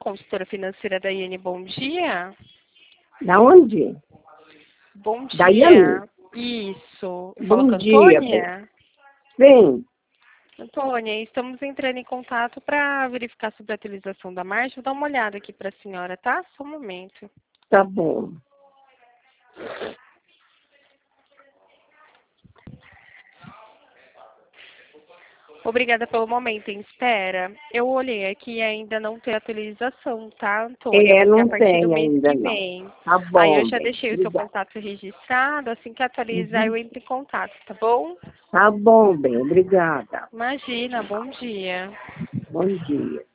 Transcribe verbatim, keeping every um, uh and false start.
consultora financeira da Iane, bom dia. Da onde? Bom dia. Da Iane? Isso. Eu Bom falo com a dia. Antônia? Sim. Antônia, estamos entrando em contato para verificar sobre a atualização da margem. Vou dar uma olhada aqui para a senhora, tá? Só um momento. Tá bom. Obrigada pelo momento em espera. Eu olhei aqui e ainda não tem atualização, tá, Antônia? É, Vai ser a não partir tem do mês ainda, que não. vem. Tá bom, Aí eu já bem. deixei o seu Obrigada. contato registrado. Assim que atualizar, Uhum. eu entro em contato, tá bom? Tá bom, bem. Obrigada. Imagina, bom dia. Bom dia.